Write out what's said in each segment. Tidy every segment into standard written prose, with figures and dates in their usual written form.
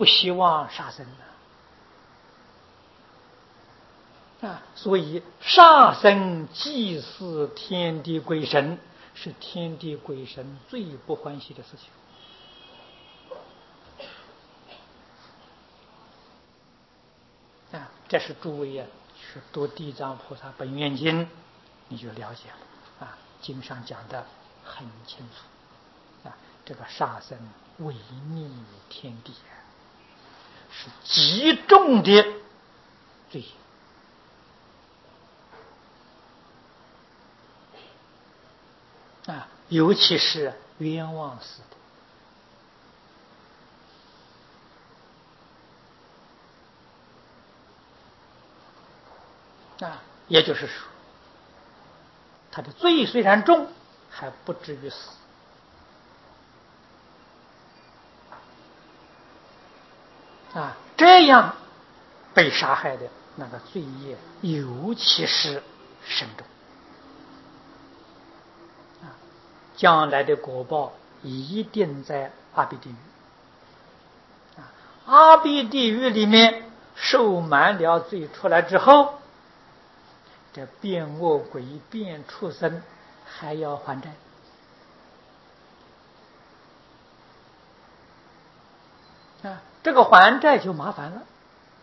不希望杀生所以杀生祭祀天地鬼神，是天地鬼神最不欢喜的事情。这是诸位去读《地藏菩萨本愿经》，你就了解了经上讲的很清楚这个杀生违逆天地是极重的罪尤其是冤枉死的也就是说，他的罪虽然重，还不至于死这样被杀害的那个罪业尤其是深重将来的果报一定在阿鼻地狱阿鼻地狱里面受满了罪出来之后，这变恶鬼变畜生还要还债这个还债就麻烦了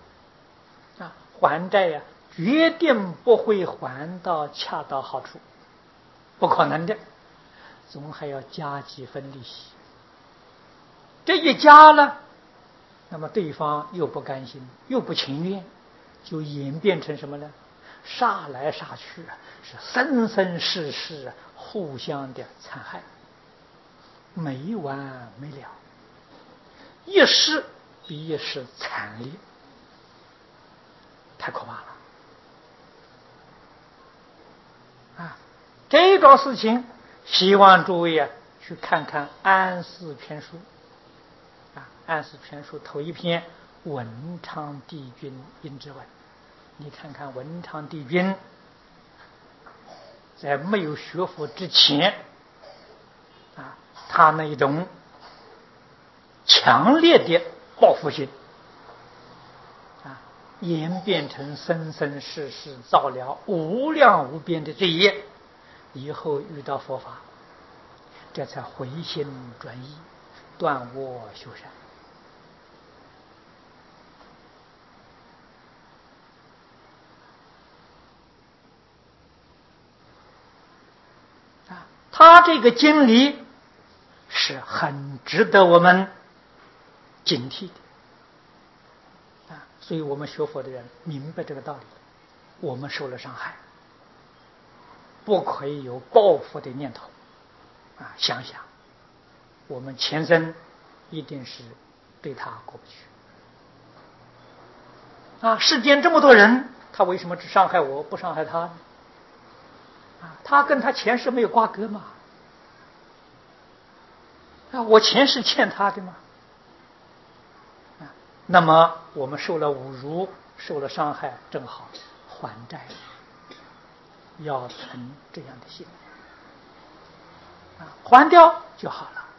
还债决定不会还到恰到好处，不可能的，总还要加几分利息。这一加了，那么对方又不甘心，又不情愿，就演变成什么呢？杀来杀去是生生世世互相的残害，没完没了，一世比一世惨烈，太可怕了这种事情希望诸位去看看《安世全书》安世全书头一篇文昌帝君阴之文，你看看文昌帝君在没有学佛之前他那种强烈的报复心演变成生生世世造了无量无边的罪业，以后遇到佛法，这才回心转意，断恶修善他这个经历是很值得我们警惕的所以我们学佛的人明白这个道理，我们受了伤害，不可以有报复的念头想想我们前生一定是对他过不去世间这么多人，他为什么只伤害我不伤害他呢？他跟他前世没有瓜葛嘛我前世欠他的嘛那么我们受了侮辱，受了伤害，正好还债，要存这样的心还掉就好了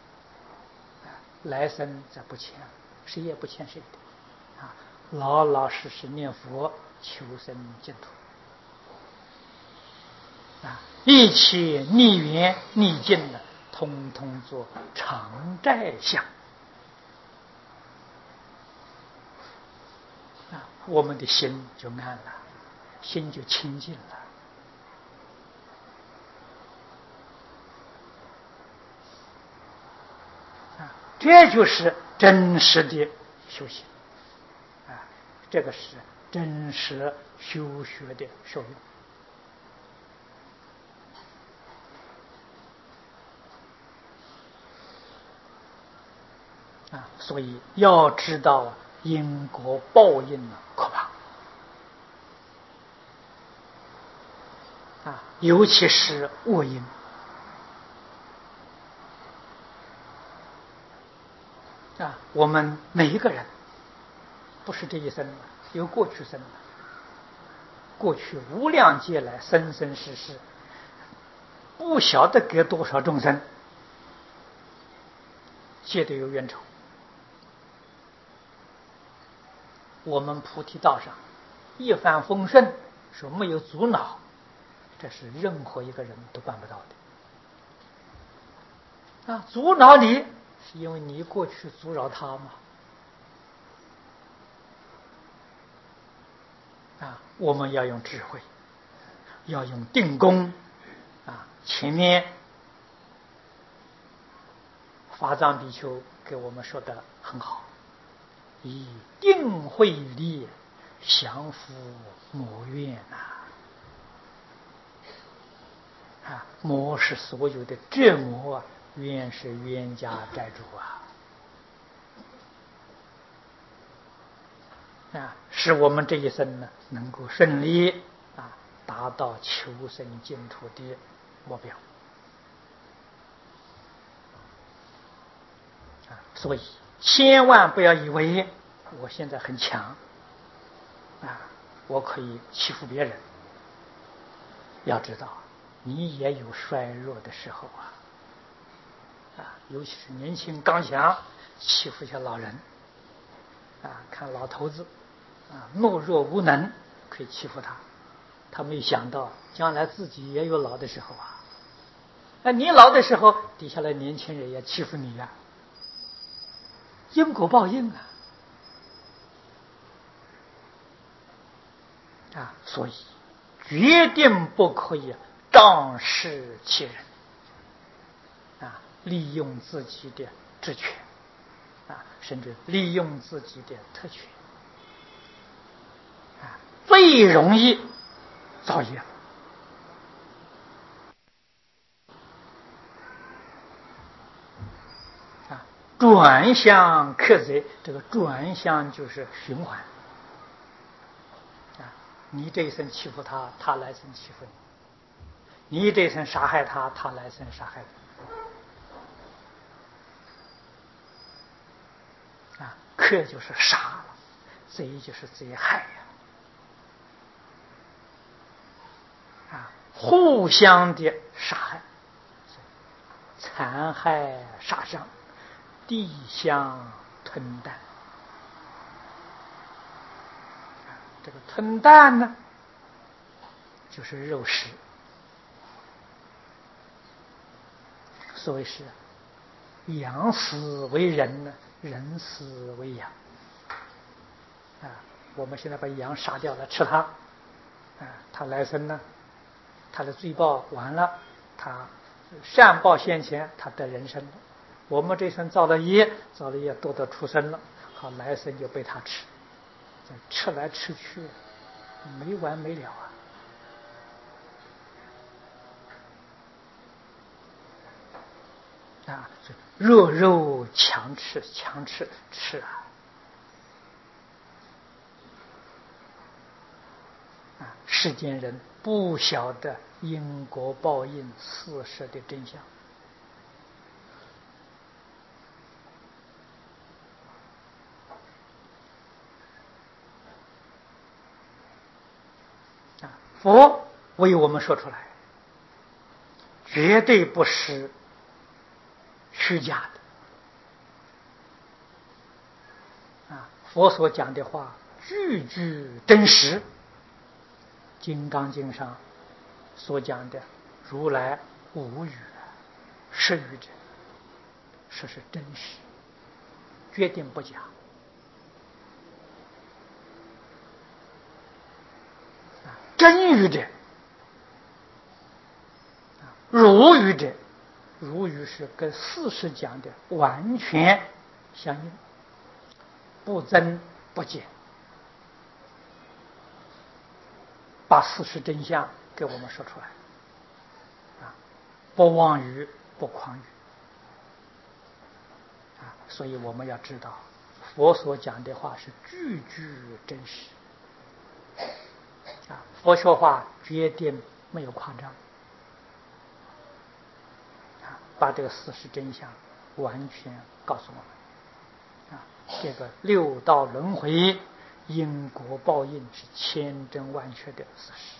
来生再不欠，谁也不欠谁的老老实实念佛，求生净土一切逆缘逆境通通做偿债相我们的心就安了，心就清净了这就是真实的修行这个是真实修学的受用所以要知道因果报应可怕尤其是恶因我们每一个人不是这一生有过去生过去无量劫来生生世世不晓得给多少众生结得有冤仇我们菩提道上一帆风顺，说没有阻挠，这是任何一个人都办不到的。阻挠你是因为你过去阻挠他嘛。我们要用智慧，要用定功。前面法藏比丘给我们说的很好，以定慧力降伏魔怨魔是所有的折磨，冤是冤家债主使我们这一生呢能够顺利达到求生净土的目标。所以千万不要以为我现在很强我可以欺负别人。要知道你也有衰弱的时候尤其是年轻刚强，欺负一下老人看老头子懦弱无能，可以欺负他，他没有想到将来自己也有老的时候你老的时候底下的年轻人也欺负你因果报应所以决定不可以仗势欺人利用自己的职权甚至利用自己的特权最容易造业转向克贼。这个转向就是循环你这一生欺负他，他来生欺负你；你这一生杀害他，他来生杀害你克就是杀了，贼就是贼害互相的杀害，残害杀伤，地相吞啖。这个吞啖呢，就是肉食。所谓是养死为人呢，人死为羊我们现在把羊杀掉了吃它它来生呢，他的罪报完了，他善报现前，他得人生了。我们这生造了业多得出生了，好，来生就被他吃，吃来吃去没完没了弱肉强吃吃世间人不晓得因果报应事实的真相佛为我们说出来，绝对不是虚假的佛所讲的话句句真实。金刚经上所讲的如来无语是语者，说是真实，决定不假真语者，如语者，如语是跟事实讲的完全相应，不增不减，把事实真相给我们说出来不妄语不诳语所以我们要知道佛所讲的话是句句真实佛说话绝对没有夸张把这个事实真相完全告诉我们这个六道轮回因果报应是千真万确的事实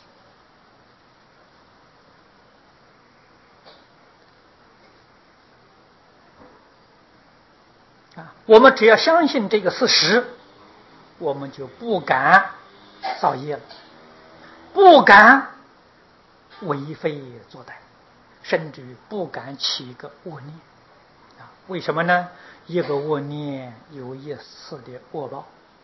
我们只要相信这个事实， 我们就不敢造业了，不敢为非作歹，甚至于不敢起一个恶念啊！为什么呢？一个恶念有一次的恶报，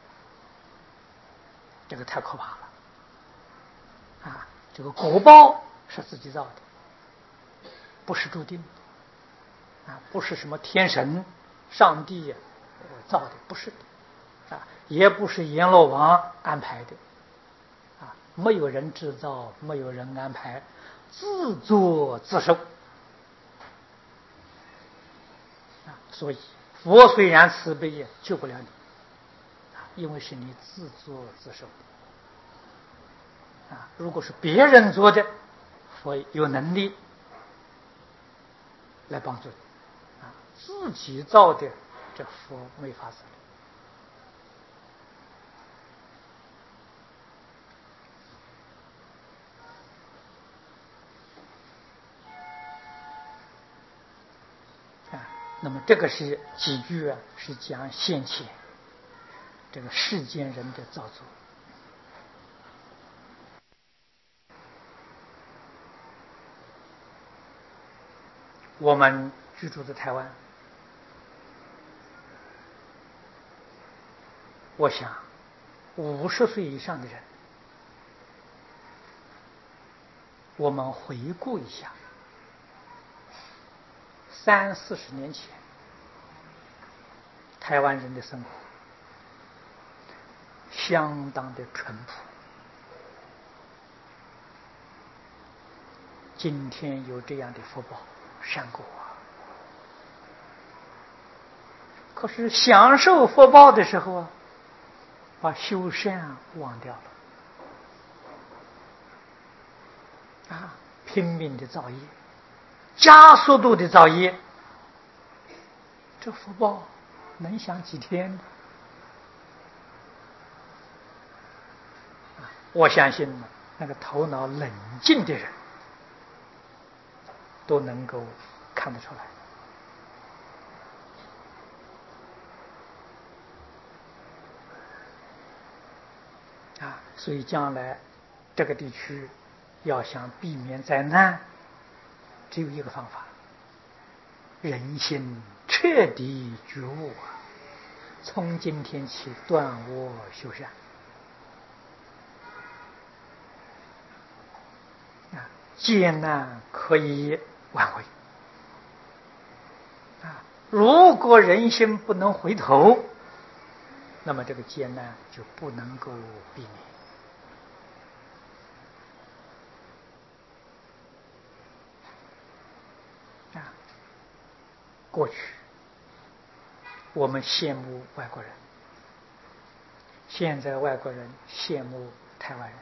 这个太可怕了啊！这个果报是自己造的，不是注定的啊，不是什么天神、上帝造的，不是的啊，也不是阎罗王安排的啊，没有人制造，没有人安排，自作自受啊。所以佛虽然慈悲也救不了你啊，因为是你自作自受啊。如果是别人做的，佛有能力来帮助你啊，自己造的这佛没法子啊。那么这个是几句啊，是讲现前这个世间人的造作。我们居住在台湾，我想50岁以上的人，我们回顾一下30-40年前台湾人的生活，相当的淳朴。今天有这样的福报善果啊，可是享受福报的时候啊，把修善忘掉了啊，拼命的造业，加速度的造业，这福报能享几天呢？我相信那个头脑冷静的人都能够看得出来啊。所以将来这个地区要想避免灾难，只有一个方法：人心彻底觉悟啊！从今天起断恶修善啊，艰难可以挽回啊。如果人心不能回头，那么这个艰难就不能够避免啊。过去我们羡慕外国人，现在外国人羡慕台湾人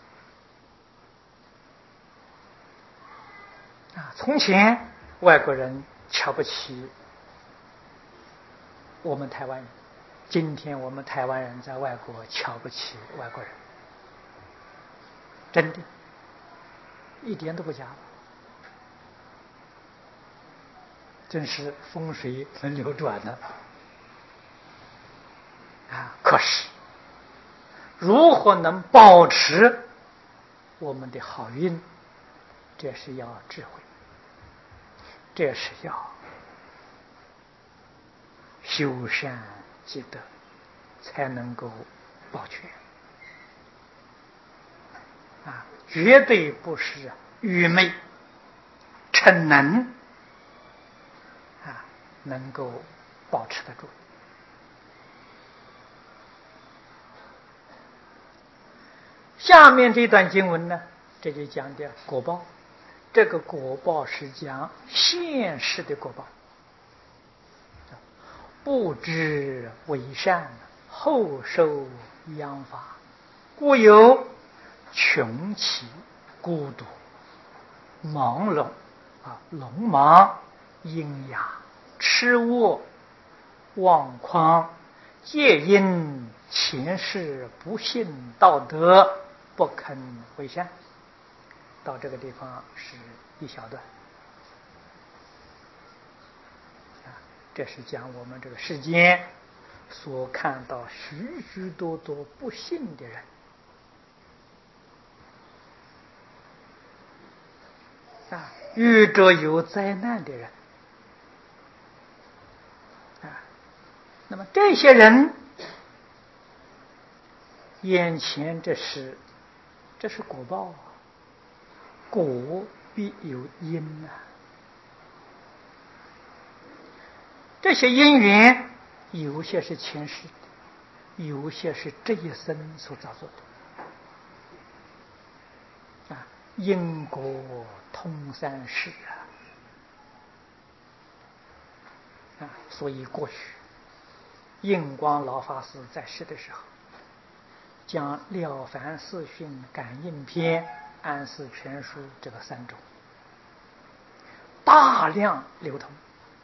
啊。从前外国人瞧不起我们台湾人，今天我们台湾人在外国瞧不起外国人，真的一点都不假，真是风水轮流转的啊。可是如何能保持我们的好运，这是要智慧，这是要修善积德，才能够保全啊！绝对不是愚昧逞能啊，能够保持得住。下面这段经文呢，这就讲的果报。这个果报是讲现世的果报，不知为善，后受殃罚，故有穷奇、孤独、盲聋聋盲、喑哑、痴卧、妄狂，皆因前世不信道德，不肯为善。到这个地方是一小段啊，这是讲我们这个世间所看到许许多多不幸的人，遇着有灾难的人，那么这些人眼前这是果报啊，果必有因啊。这些因缘，有些是前世的，有些是这一生所造作的因果通三世所以过去印光老法师在世的时候，将《了凡四训感应篇》《安世全书》这个三种大量流通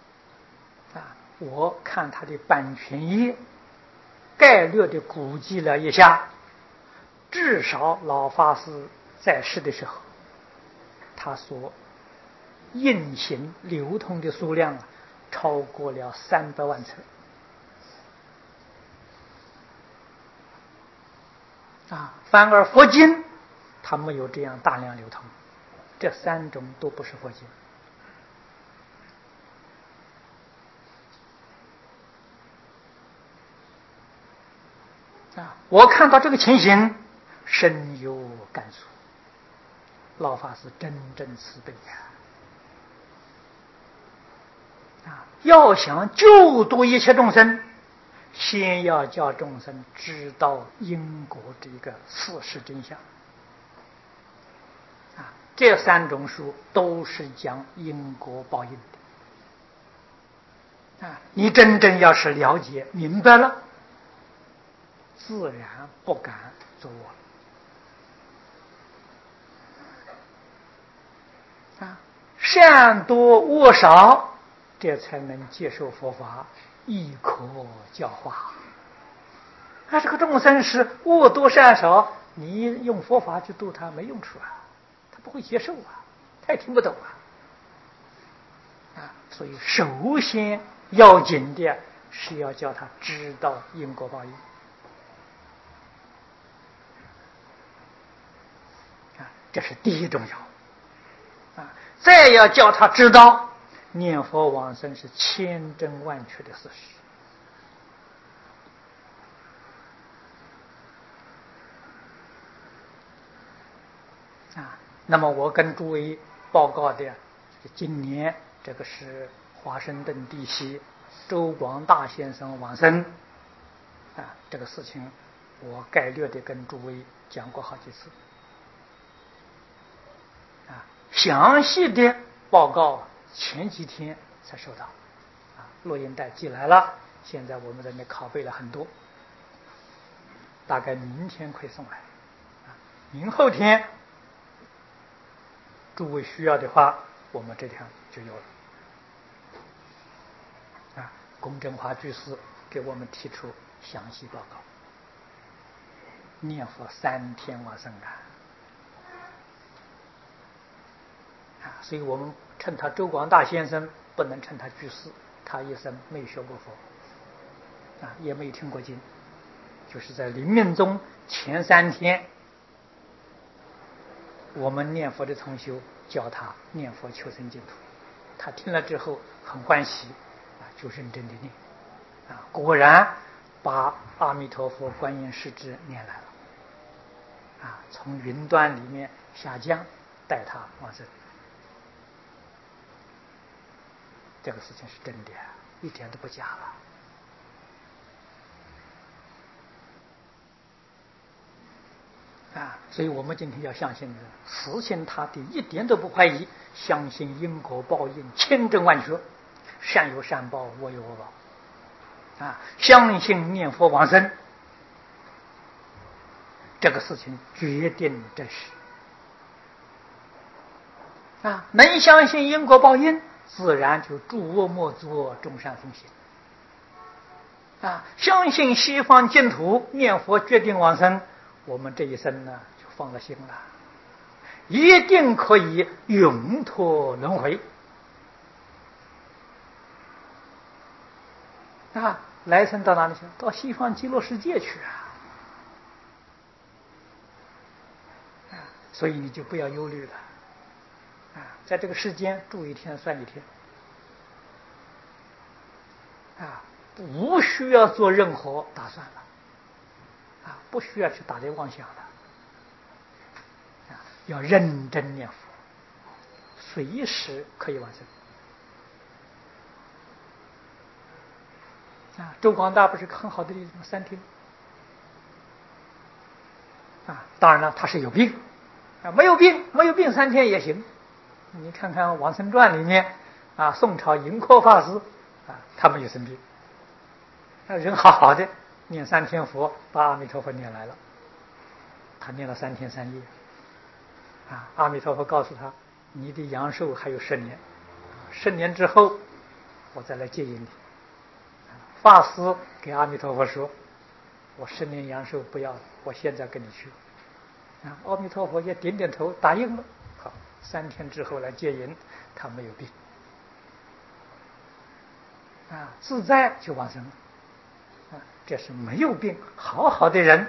我看他的版权页概略的估计了一下，至少老法师在世的时候，他所印行流通的数量超过了300万册反而佛经它没有这样大量流通，这3种都不是佛经我看到这个情形深有感触，老法师真正慈悲要想救度一切众生，先要叫众生知道因果这个事实真相这3种书都是讲因果报应的你真正要是了解明白了，自然不敢作恶善多恶少，这才能接受佛法，亦可教化这个众生是恶多善少，你用佛法去度他没用处他不会接受他也听不懂所以首先要紧的是要叫他知道因果报应这是第一重要再要叫他知道念佛往生是千真万确的事实那么我跟诸位报告的今年这个是华盛顿地区周广大先生往生这个事情我概略的跟诸位讲过好几次详细的报告前几天才收到录音带寄来了，现在我们这里拷贝了很多，大概明天会送来明后天诸位需要的话，我们这条就有了龚振华居士给我们提出详细报告，念佛3天往生所以我们称他周广大先生，不能称他居士，他一生没学过佛也没听过经，就是在临命终前3天，我们念佛的同修教他念佛求生净土，他听了之后很欢喜就认真的念果然把阿弥陀佛观音世智念来了从云端里面下降，带他往生。这个事情是真的一点都不假了所以我们今天要相信的实行他的一点都不怀疑，相信因果报应千真万确，善有善报，恶有恶报相信念佛往生，这个事情决定真实能相信因果报应，自然就诸恶莫作，众善奉行相信西方净土念佛决定往生，我们这一生呢就放了心了，一定可以永脱轮回来生到哪里去？到西方极乐世界去啊！所以你就不要忧虑了啊！在这个世间住一天算一天啊，无需要做任何打算了啊，不需要去打猎妄想了啊，要认真念佛，随时可以完成。啊，周广大不是很好的例子吗？3天啊，当然了，他是有病啊，没有病3天也行。你看看《往生传》里面啊，宋朝盈科法师啊，他没有生病，人好好的，念3天佛，把阿弥陀佛念来了，他念了3天3夜啊，阿弥陀佛告诉他，你的阳寿还有10年，10年之后我再来接引你。法师给阿弥陀佛说：“我10年阳寿不要了，我现在跟你去。”啊，阿弥陀佛也点点头答应了。好，3天之后来接引，他没有病，啊，自在就往生了。啊，这是没有病好好的人。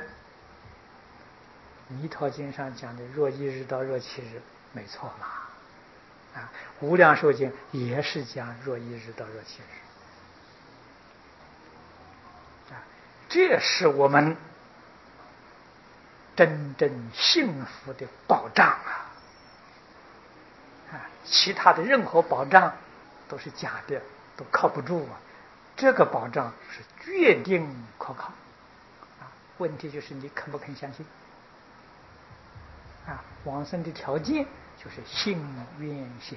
弥陀经上讲的若1日到若7日，没错嘛。啊，无量寿经也是讲若1日到若7日。这是我们真正幸福的保障啊！其他的任何保障都是假的，都靠不住啊！这个保障是决定可靠啊！问题就是你肯不肯相信啊？往生的条件就是信愿行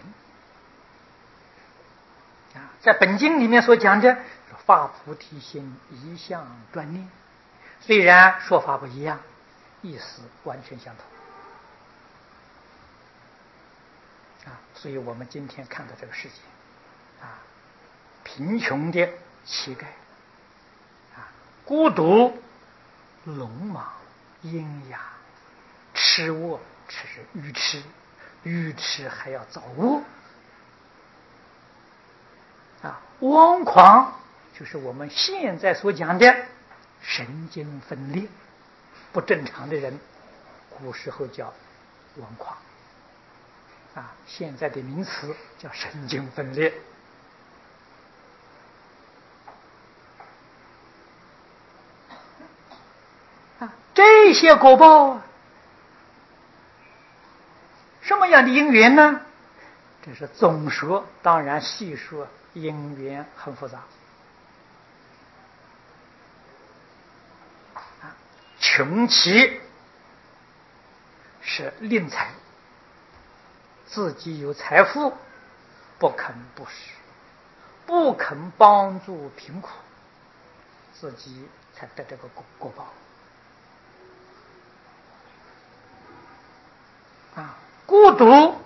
啊！在本经里面所讲的发菩提心，一向专念，虽然说法不一样，意思完全相同啊！所以我们今天看到这个世界啊，贫穷的乞丐啊，孤独聋盲阴哑，痴卧只是愚痴，愚痴还要造恶啊，妄狂就是我们现在所讲的神经分裂，不正常的人，古时候叫妄狂啊，现在的名词叫神经分裂啊。这些果报什么样的因缘呢？这是总说，当然细说因缘很复杂啊。穷其是吝财，自己有财富不肯布施，不肯帮助贫苦，自己才得这个果报啊。孤独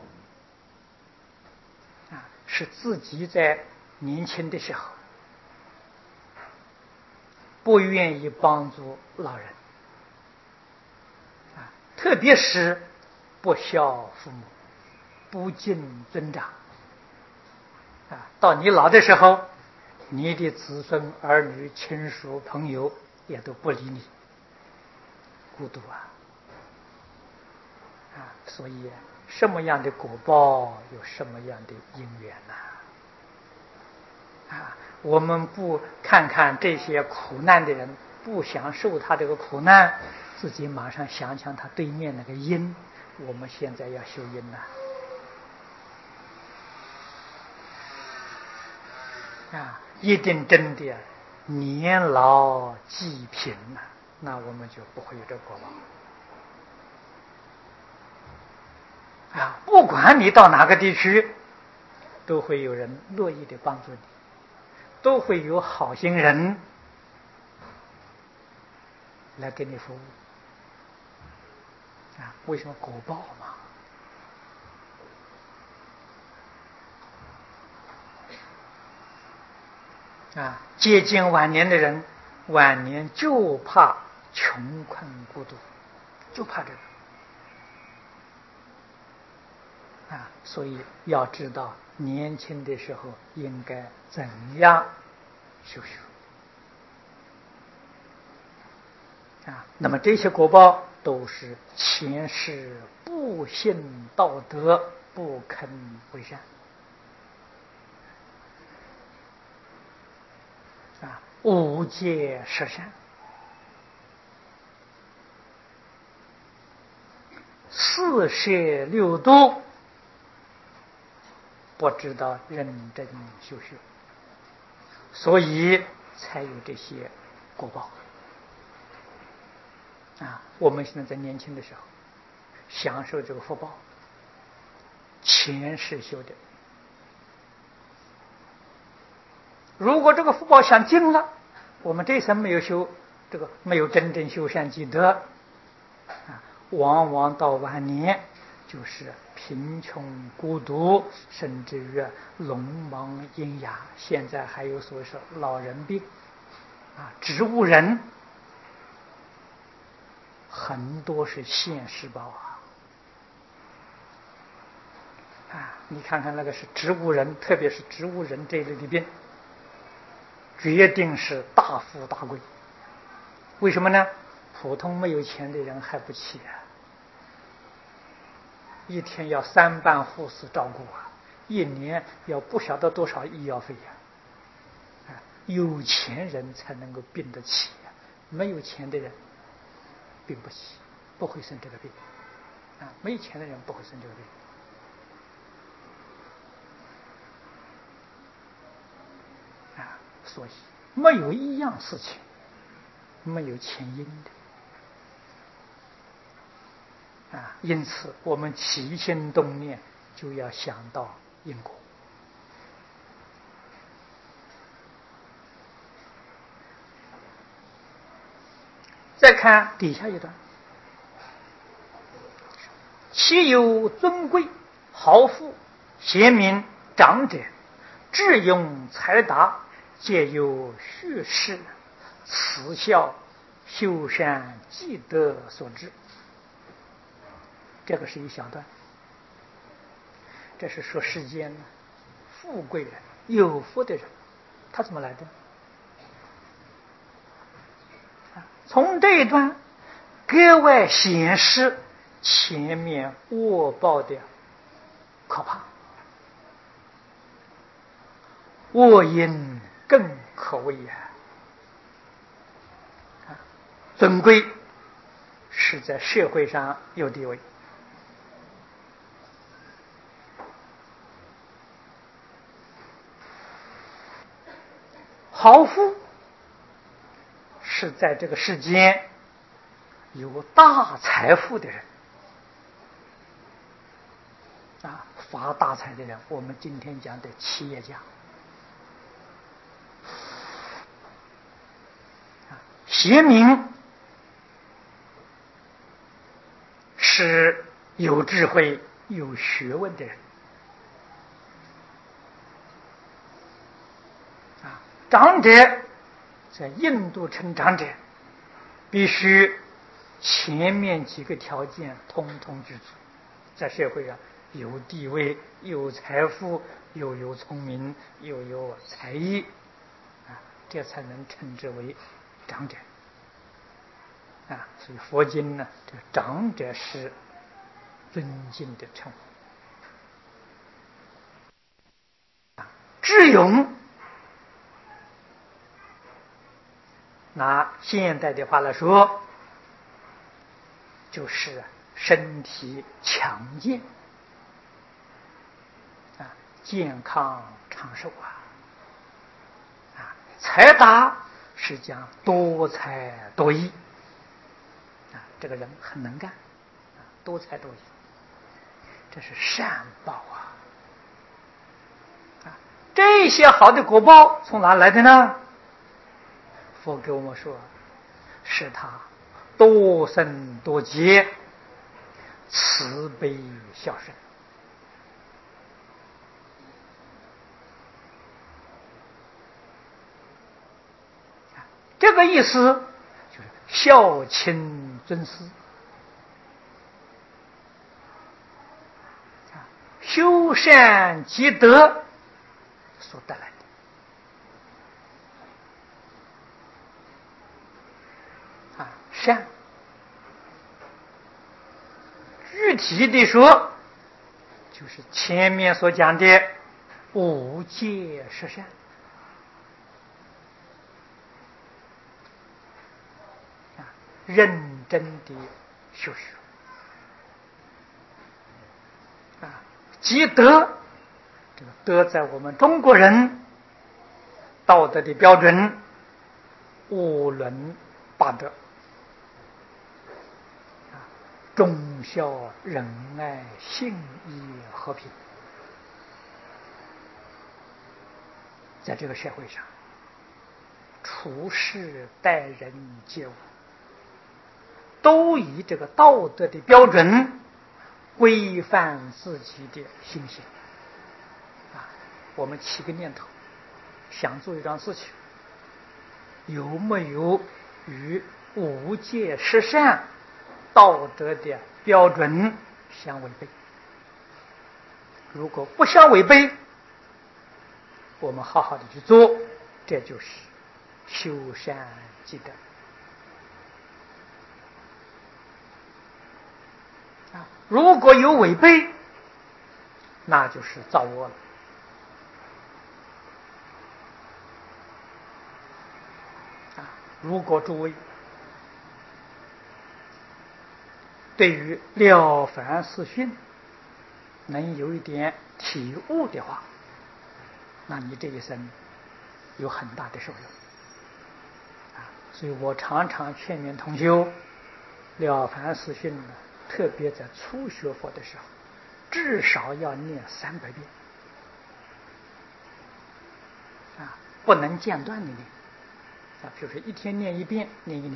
啊，是自己在年轻的时候不愿意帮助老人啊，特别是不孝父母，不敬尊长啊。到你老的时候，你的子孙儿女亲属朋友也都不理你，孤独啊！所以什么样的果报有什么样的因缘啊！我们不看看这些苦难的人，不想受他这个苦难，自己马上想想他对面那个因，我们现在要修因啊！一定真的年老济贫那我们就不会有这个果报啊！不管你到哪个地区，都会有人乐意的帮助你，都会有好心人来给你服务啊！为什么果报嘛？啊，接近晚年的人，晚年就怕穷困孤独，就怕这个啊！所以要知道年轻的时候应该怎样修学那么这些果报都是前世不信道德，不肯为善无戒十善，四摄六度，不知道认真修学，所以才有这些果报我们现在在年轻的时候享受这个福报，前世修的。如果这个福报享尽了，我们这一生没有修这个，没有真正修善积德往往到晚年就是贫穷孤独，甚至于聋盲喑哑，现在还有所谓是老人病植物人，很多是现世报你看看那个是植物人，特别是植物人这一类的病，决定是大富大贵。为什么呢？普通没有钱的人还不起一天要3班护士照顾一年要不晓得多少医药费有钱人才能够病得起没有钱的人病不起，不会生这个病没有钱的人不会生这个病所以没有一样事情没有前因的因此我们起心动念就要想到因果。再看底下一段，其有尊贵豪富贤明长者，智勇才达，皆有学识慈孝修善积德所致。这个是一小段，这是说世间富贵人有福的人他怎么来的？从这一段格外显示前面恶报的可怕，恶因更可畏尊贵是在社会上有地位，豪富是在这个世间有大财富的人发大财的人，我们今天讲的企业家贤明是有智慧有学问的人长者在印度称长者必须前面几个条件通通具足，在社会上有地位有财富又有聪明又有才艺这才能称之为长者所以佛经呢，这个长者是尊敬的称呼智勇，拿现代的话来说就是身体强健健康长寿才达是讲多才多艺这个人很能干多才多艺，这是善报这些好的果报从哪来的呢？佛给我们说是他多生多劫慈悲孝顺这个意思就是孝亲尊师修善积德所带来的善，具体的说，就是前面所讲的无戒十善。认真的修学积德，这个德在我们中国人道德的标准，五伦八德，忠孝仁爱信义和平，在这个社会上处事待人接物，都以这个道德的标准规范自己的心性。我们起个念头，想做一桩事情，有没有与无戒十善道德的标准相违背？如果不相违背，我们好好的去做，这就是修善积德。如果有违背，那就是造恶了。如果诸位对于《了凡四训》能有一点体悟的话，那你这一生有很大的受用。所以我常常劝勉同修，《了凡四训》呢，特别在初学佛的时候，至少要念300遍，不能间断的念。比如说一天念1遍，念1年。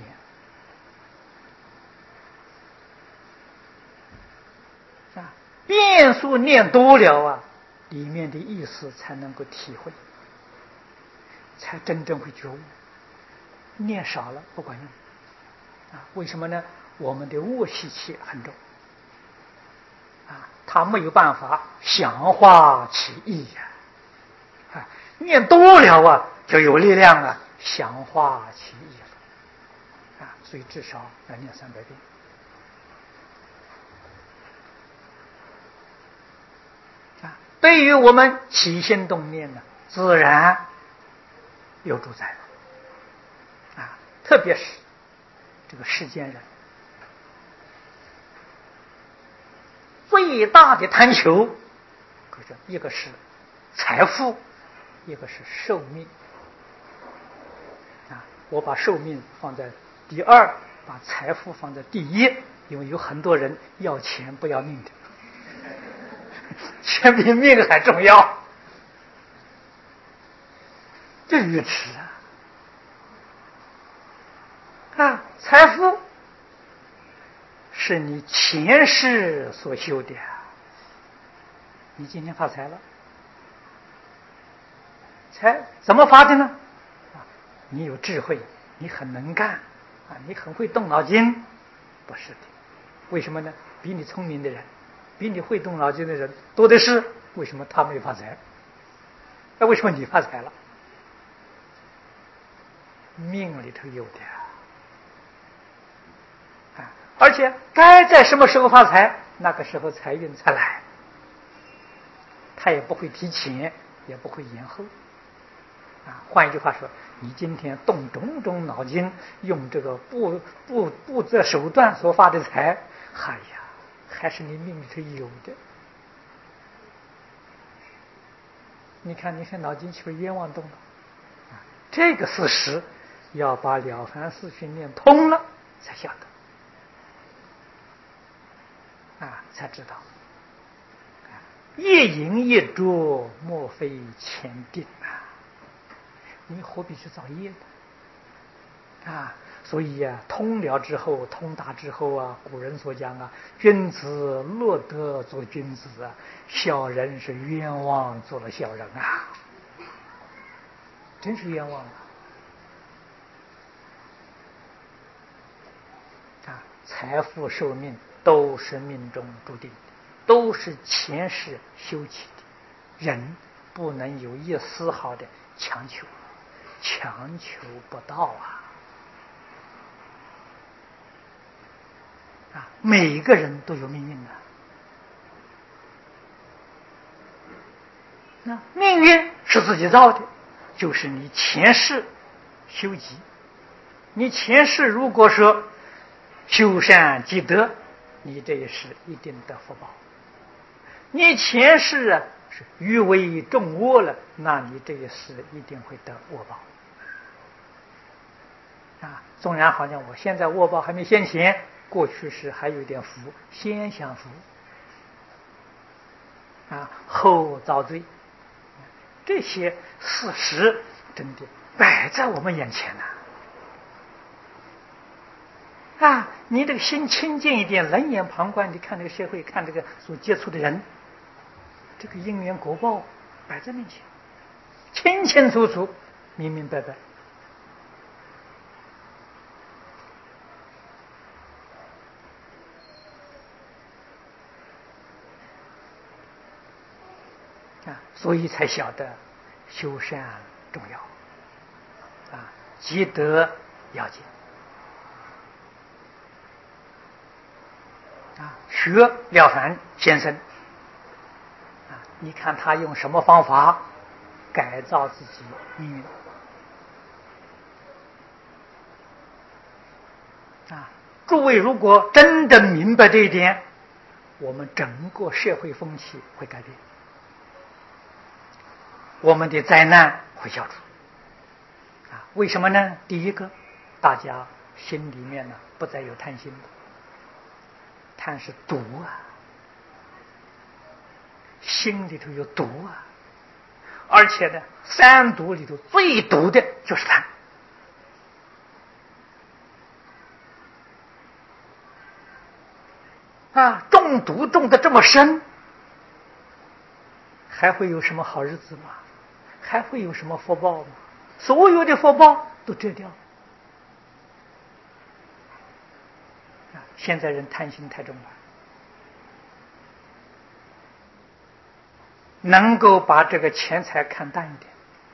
遍数念多了里面的意思才能够体会，才真正会觉悟。念少了不管用。为什么呢？我们的恶习气很重，他没有办法详化其意呀。念多了就有力量了，详化其意了。所以至少要念300遍。对于我们起心动念呢，自然有主宰了。特别是这个世间人最大的贪求，一个是财富，一个是寿命。我把寿命放在第2，把财富放在第1，因为有很多人要钱不要命的，钱比命还重要，这愚痴财富是你前世所修的，你今天发财了，财怎么发的呢？你有智慧，你很能干你很会动脑筋，不是的。为什么呢？比你聪明的人，比你会动脑筋的人多的是，为什么他没发财？为什么你发财了？命里头有的而且该在什么时候发财，那个时候财运才来，他也不会提前，也不会延后换一句话说，你今天动种种脑筋，用这个不择手段所发的财，还是你命里头有的。你看你脑筋是不是冤枉动了？这个事实要把《了凡四训》念通了才晓得才知道一饮一啄莫非前定你何必去造业呢？所以通了之后，通达之后古人所讲君子乐得做君子小人是冤枉做了小人真是冤枉财富寿命都是命中注定的，都是前世修起的，人不能有一丝毫的强求，强求不到每个人都有命运的。那命运是自己造的，就是你前世修积，你前世如果说修善积德，你这一世一定得福报。你前世是愚为众恶了，那你这一世一定会得恶报。纵然好像我现在恶报还没现前，过去时还有点福，先享福后遭罪，这些事实真的摆在我们眼前你这个心清净一点，冷眼旁观，你看这个社会，看这个所接触的人，这个因缘果报摆在面前，清清楚楚，明明白白。所以才晓得修善重要积德要紧学了凡先生你看他用什么方法改造自己命运诸位如果真的明白这一点，我们整个社会风气会改变，我们的灾难会消除为什么呢？第一个，大家心里面不再有贪心了，贪是毒心里头有毒而且呢，三毒里头最毒的就是贪中毒中的这么深，还会有什么好日子吗？还会有什么福报吗？所有的福报都遮掉现在人贪心太重了，能够把这个钱财看淡一点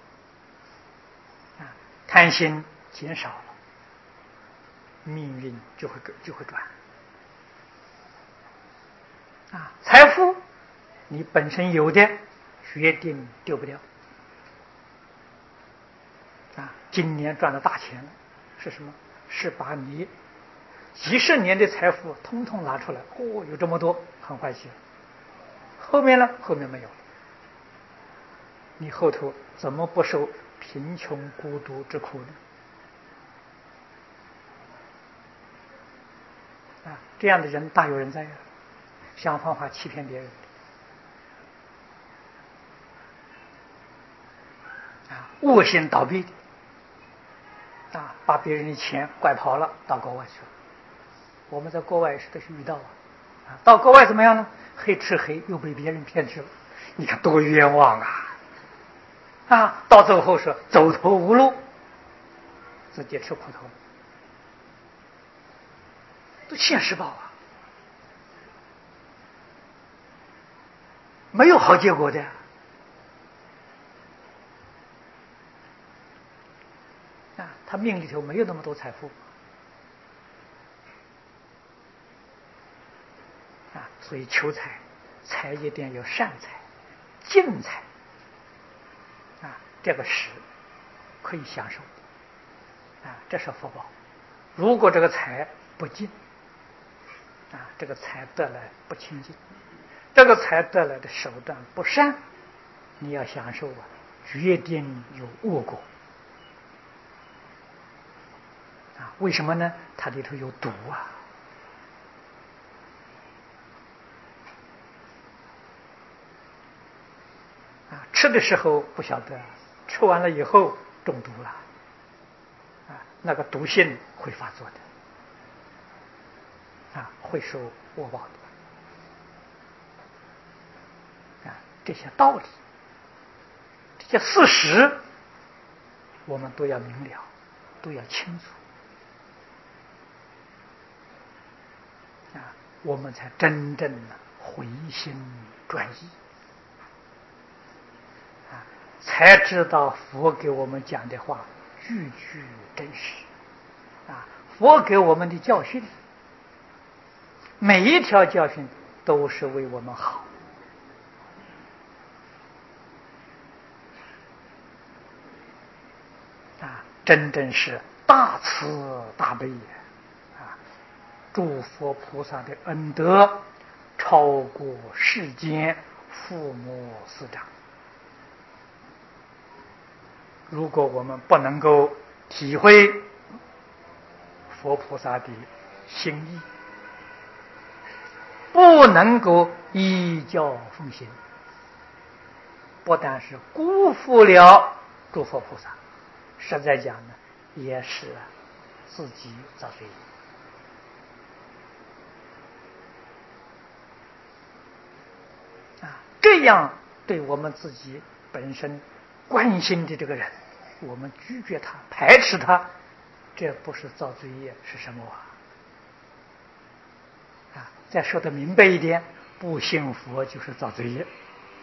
贪心减少了，命运就会转财富你本身有的决定丢不掉今年赚了大钱了，是什么？是把你几十年的财富通通拿出来，有这么多，很欢喜了。后面呢？后面没有，你后头怎么不受贫穷孤独之苦呢？这样的人大有人在想方法欺骗别人恶性倒闭把别人的钱拐跑了，到国外去了。我们在国外都是遇到到国外怎么样呢？黑吃黑，又被别人骗去了，你看多冤枉到最后是走投无路，自己吃苦头，都现实报没有好结果的他命里头没有那么多财富所以求财一定要善财、净财这个是可以享受这是福报。如果这个财不净这个财得来不清净，这个财得来的手段不善，你要享受决定有恶果为什么呢？它里头有毒吃的时候不晓得，吃完了以后中毒了那个毒性会发作的会受恶报的这些道理，这些事实，我们都要明了，都要清楚我们才真正的回心转意才知道佛给我们讲的话句句真实佛给我们的教训每一条教训都是为我们好。真正是大慈大悲诸佛菩萨的恩德超过世间父母师长。如果我们不能够体会佛菩萨的心意，不能够依教奉行，不但是辜负了诸佛菩萨，实在讲呢，也是自己造罪业。这样对我们自己本身关心的这个人，我们拒绝他、排斥他，这不是造罪业是什么再说得明白一点，不信佛就是造罪业，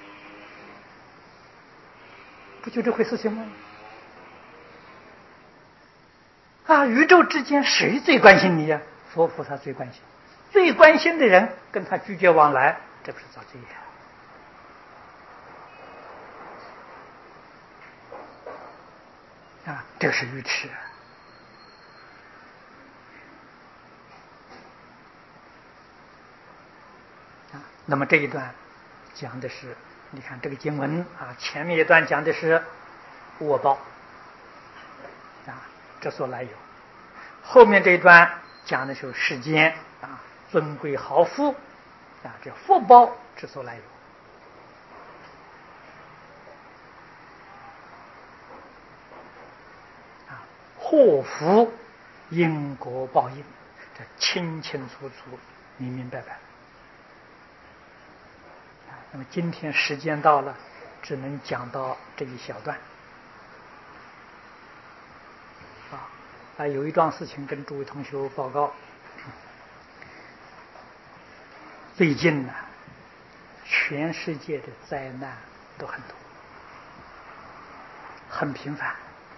不就这回事情吗？宇宙之间谁最关心你呀？佛菩萨最关心，最关心的人跟他拒绝往来，这不是造罪业这是愚痴。那么这一段讲的是，你看这个经文前面一段讲的是恶报之所来有，后面这一段讲的是世间尊贵豪富这福报之所来有。祸福因果报应，这清清楚楚、明明白白。那么今天时间到了，只能讲到这一小段。有一桩事情跟诸位同学报告。最近呢，全世界的灾难都很多，很频繁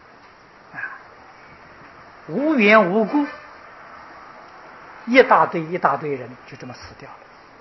无缘无故，一大堆人就这么死掉了。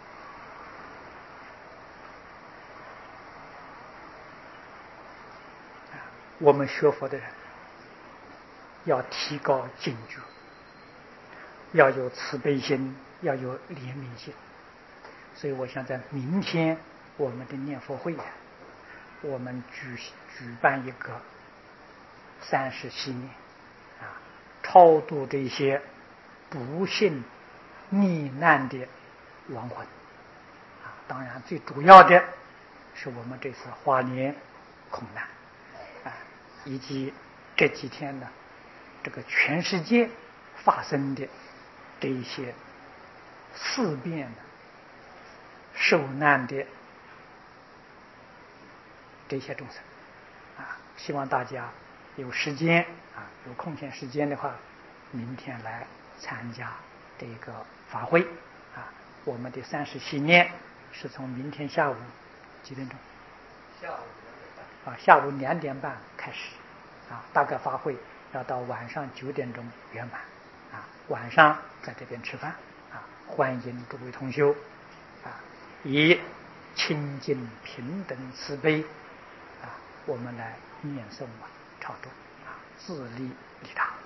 我们学佛的人要提高警觉，要有慈悲心，要有怜悯心。所以我想在明天我们的念佛会我们举办一个30系念超度这些不幸逆难的亡魂当然最主要的是我们这次花莲空难以及这几天呢，这个全世界发生的这一些事变的受难的这些众生希望大家有时间有空闲时间的话，明天来参加这个法会我们的30系念是从明天下午几点钟？下午2点半开始大概法会要到晚上9点钟圆满晚上在这边吃饭欢迎诸位同修以清净平等慈悲我们来念诵超度自利利他。